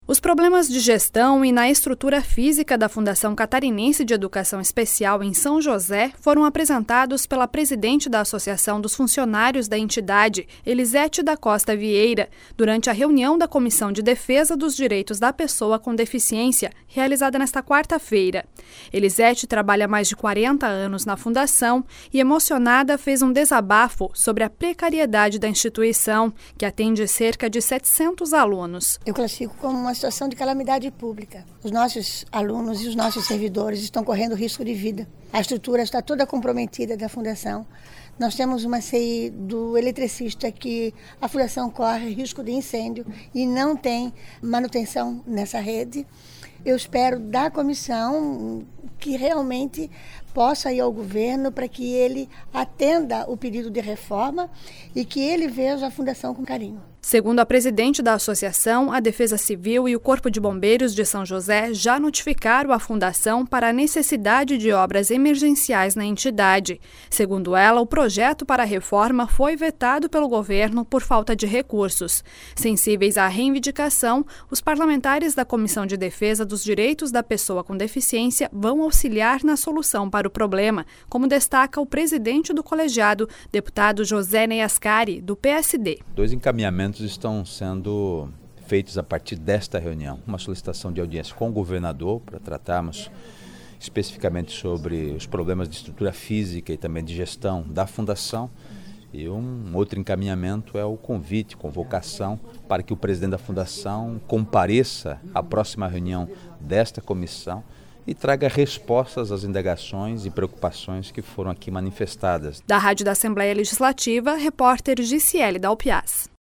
Os problemas de gestão e na estrutura física da Fundação Catarinense de Educação Especial em São José foram apresentados pela presidente da Associação dos Funcionários da entidade, Elisete da Costa Vieira, durante a reunião da Comissão de Defesa dos Direitos da Pessoa com Deficiência, realizada nesta quarta-feira. Elisete trabalha há mais de 40 anos na Fundação e, emocionada, fez um desabafo sobre a precariedade da instituição, que atende cerca de 700 alunos. Eu classifico como uma situação de calamidade pública. Os nossos alunos e os nossos servidores estão correndo risco de vida. A estrutura está toda comprometida da Fundação. Nós temos uma CI do eletricista que a Fundação corre risco de incêndio e não tem manutenção nessa rede. Eu espero da comissão que realmente possa ir ao governo para que ele atenda o pedido de reforma e que ele veja a Fundação com carinho. Segundo a presidente da associação, a Defesa Civil e o Corpo de Bombeiros de São José já notificaram a Fundação para a necessidade de obras emergenciais na entidade. Segundo ela, o projeto para a reforma foi vetado pelo governo por falta de recursos. Sensíveis à reivindicação, os parlamentares da Comissão de Defesa dos Direitos da Pessoa com Deficiência vão auxiliar na solução para o problema, como destaca o presidente do colegiado, deputado José Neyascari, do PSD. 2 encaminhamentos estão sendo feitos a partir desta reunião. Uma solicitação de audiência com o governador para tratarmos especificamente sobre os problemas de estrutura física e também de gestão da Fundação. E um outro encaminhamento é o convite, convocação para que o presidente da Fundação compareça à próxima reunião desta comissão e traga respostas às indagações e preocupações que foram aqui manifestadas. Da Rádio da Assembleia Legislativa, repórter Giciele Dalpiaz.